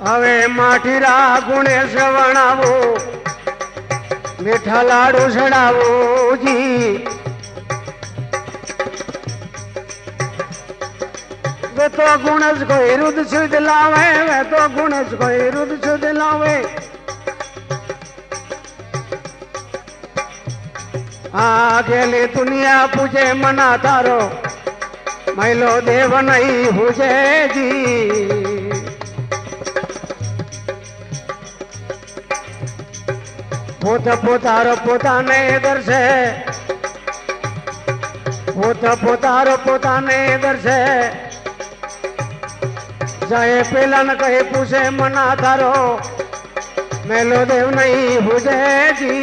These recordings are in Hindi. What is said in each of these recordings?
હવે માઠીરા ગુણેશ વણાવો મીઠા લાડુ ચડાવો જી वे तो गुणज कोई रुद शुद्ध लावे वे तो गुणज कोई रुद शुद्ध लावे गेली दुनिया पूजे मना तारो मैलो देव नहीं हुजे जी पोत पोतारो पोताने दर्शे पोत पोतारो पोताने दर्शे जाए पेला न कहे पूछे मना तारो मेलो देव नहीं हुजे जी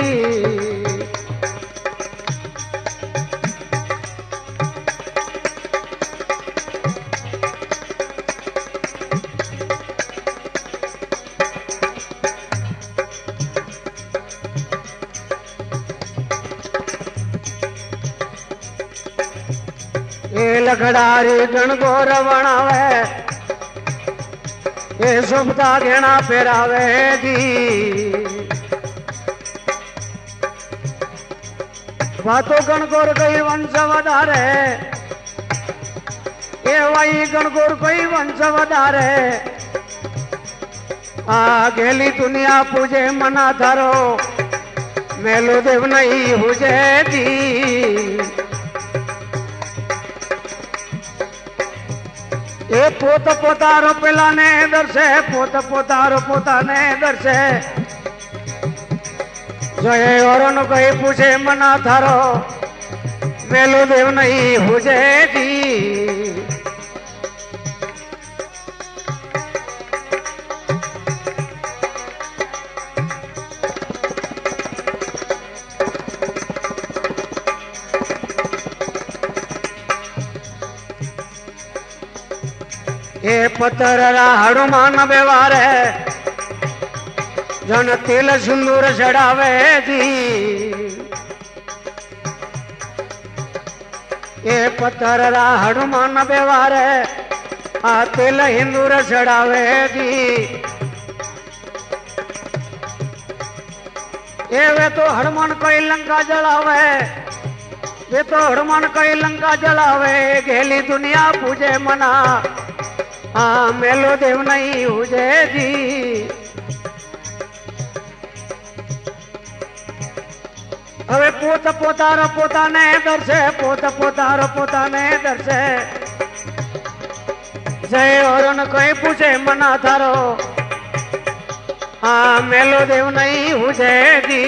ये लखड़ारी गणगोर वणावे ये सुभता घेना फेरावे जी वातो गणगोर कई वंश वधारे ये वही गणगोर कई वंश वधारे गेली दुनिया पूजे मना थारो मेलो देव नहीं हुजे जी ये पोत पोतारो पेला ने दर्शे पोत पोतारो पोता ने दर्शे जो ये और कहीं पूछे मना थारो मेलो देव नहीं हुजे जी ये पत्थर हनुमान व्यवहार है जन तिल सिंदूर चढ़ावे जी ये पत्थर हनुमान व्यवहार है तिल हिंदूर चढ़ावे जी ये वे तो हनुमान कोई लंका जलावे वे तो हनुमान कोई लंका जलावे गेली दुनिया पूजे मना मेलो देव नहीं हुजे जी હવે પોત પોતારો પોતાને દર્શે પોત પોતારો પોતાને દર્શે જય ઓરન કોઈ પૂછે મના થારો મેલો દેવ નહીં હુજે જી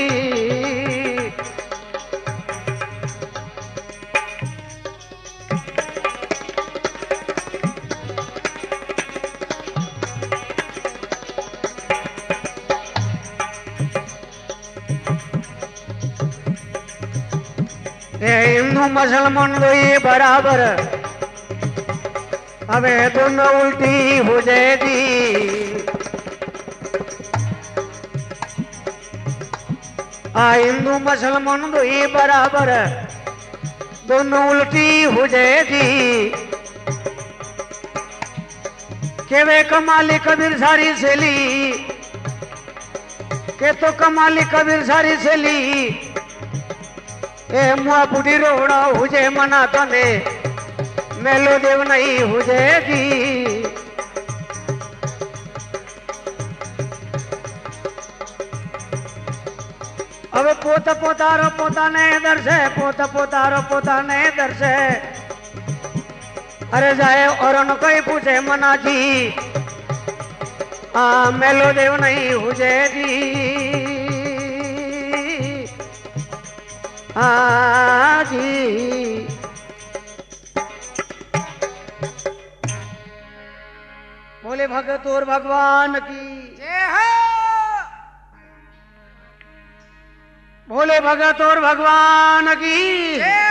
हिंदू मुसलमान दोई बराबर अबे दोनों उल्टी हो जाएगी हिंदू मुसलमान दोई बराबर दोनों उल्टी हो जाएगी के वे कमाली कबीर सारी सेली के तो कमाली कबीर सारी सेली ए मुआ बुढ़ी रोड़ा हुजे मना तने मेलो देव नहीं हुजे जी अब पोत पोतारो पोताने दर्शे पोत पोतारो पोताने दर्शे अरे जाए और कोई पूछे मना जी मेलो देव नहीं हुजे जी जी बोले भगत और भगवान की जय हो बोले भगत और भगवान की जय